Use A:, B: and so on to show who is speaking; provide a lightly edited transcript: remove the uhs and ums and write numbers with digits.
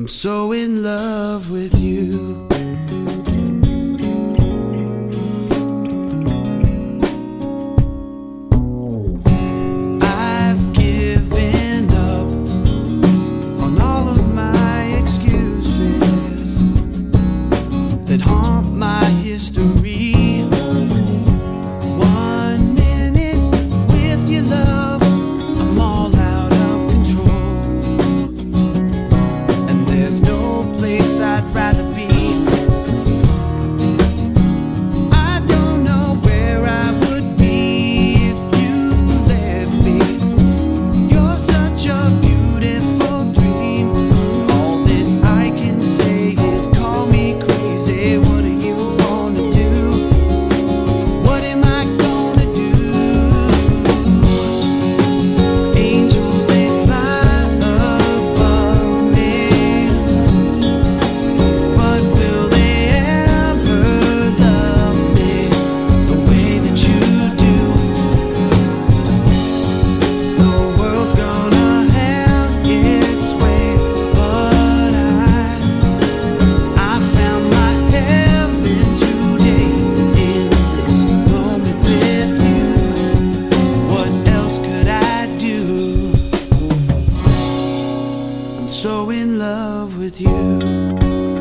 A: I'm so in love with you. I've given up on all of my excuses that haunt my history. One minute with your love, I'm all out of control, and there's no place I'd rather be. I don't know where I would be if you left me. You're such a beautiful dream. All that I can say is call me crazy. What do you wanna do? What am I gonna do? Angels, they fly above me, but will they ever love me the way that you do? The world's gonna have its way, but I found my heaven today in this moment with you. What else could I do? I'm so in love with you.